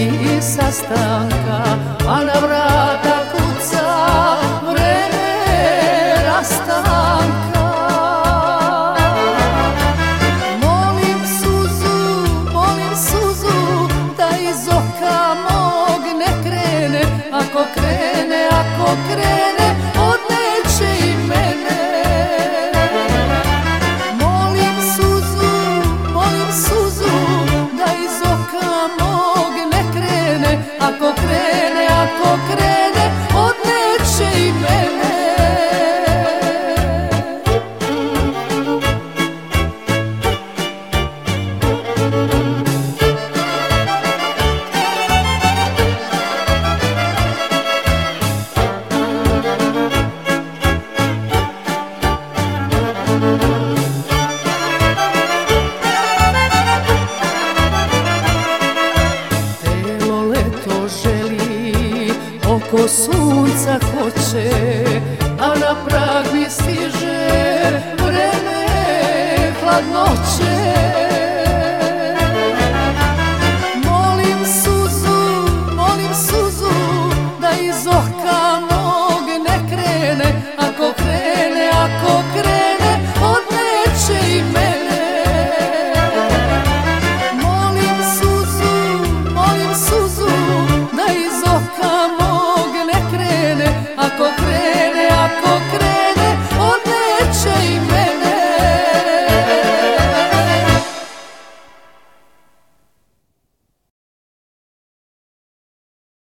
i sastanka, a na vrata kuca vreme rastanka. Molim suzu da iz oka mog ne krene, ako krene odneće i mene. Molim suzu da iz oka mog ne krene, ako krene odneće i mene. Telo leto želi, oko sunca hoće, a na prag mi stiže vreme hladnoće.